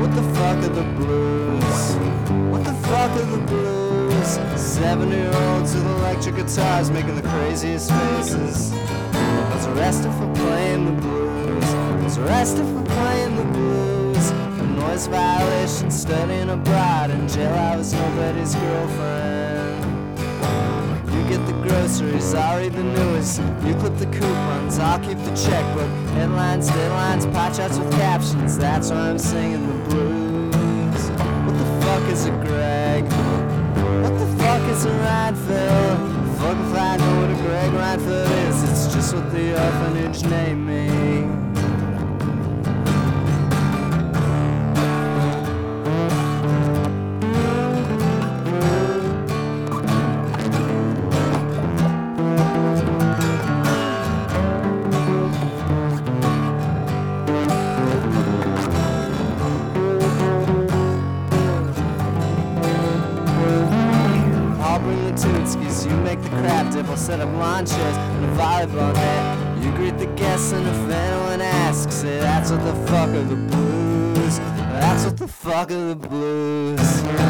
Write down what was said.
What the fuck are the blues? What the fuck are the blues? 7-year-olds with electric guitars making the craziest faces. I was arrested for playing the blues. I was arrested for playing the blues. A noise violation, studying abroad. In jail I was nobody's girlfriend. You get the groceries, I'll read the news. You clip the coupons, I'll keep the checkbook. Headlines, deadlines, pie charts with captions. That's why I'm singing the blues. What the fuck is a Greg? What the fuck is a Reinfeld? Fuck if I know what a Greg Reinfeld is. It's just what the orphanage named me. Tootskis, you make the crab dip, I'll set up lawn chairs and a volleyball net. You greet the guests and if anyone asks, say that's what the fuck are the blues. That's what the fuck are the blues.